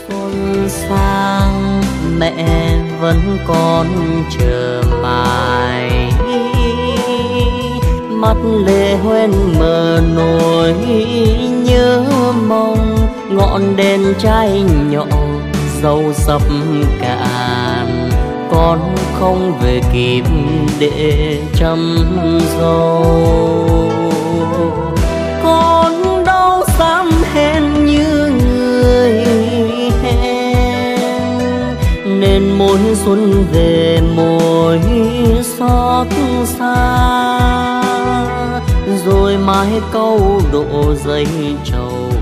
Xuân sang mẹ vẫn còn chờ mãi, mắt lệ hoen mờ nỗi nhớ mong. Ngọn đèn cháy nhỏ dầu sập cạn, con không về kịp để chăm dâu. Con đâu dám hẹn như người hẹn, nên mỗi xuân về mỗi xót xa. Rồi mái câu độ dây trầu